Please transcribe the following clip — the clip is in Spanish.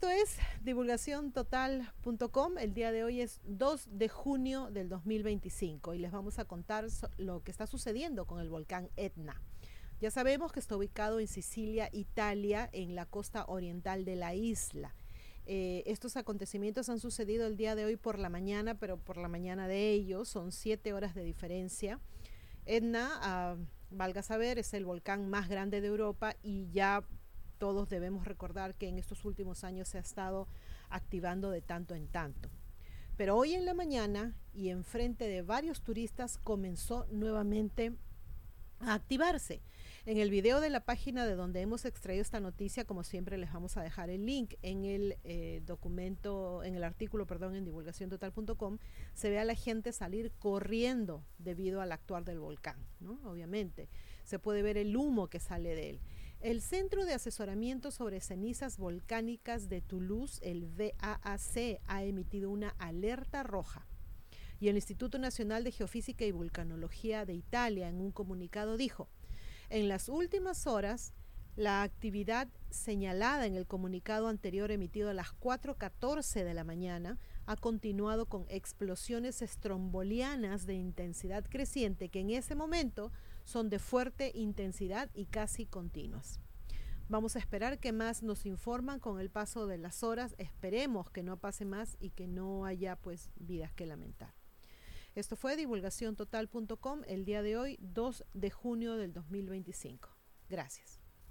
Esto es divulgaciontotal.com. El día de hoy es 2 de junio del 2025 y les vamos a contar lo que está sucediendo con el volcán Etna. Ya sabemos que está ubicado en Sicilia, Italia, en la costa oriental de la isla. Estos acontecimientos han sucedido el día de hoy por la mañana, pero por la mañana de ellos son 7 horas de diferencia. Etna, valga saber, es el volcán más grande de Europa y ya todos debemos recordar que en estos últimos años se ha estado activando de tanto en tanto. Pero hoy en la mañana y en frente de varios turistas comenzó nuevamente a activarse. En el video de la página de donde hemos extraído esta noticia, como siempre les vamos a dejar el link en el documento, en el artículo, perdón, en divulgaciontotal.com, se ve a la gente salir corriendo debido al actuar del volcán, ¿no? Obviamente, se puede ver el humo que sale de él. El Centro de Asesoramiento sobre Cenizas Volcánicas de Toulouse, el VAAC, ha emitido una alerta roja. Y el Instituto Nacional de Geofísica y Vulcanología de Italia, en un comunicado, dijo: en las últimas horas, la actividad señalada en el comunicado anterior emitido a las 4:14 de la mañana ha continuado con explosiones estrombolianas de intensidad creciente que en ese momento son de fuerte intensidad y casi continuas. Vamos a esperar que más nos informan con el paso de las horas. Esperemos que no pase más y que no haya pues vidas que lamentar. Esto fue divulgaciontotal.com el día de hoy, 2 de junio del 2025. Gracias.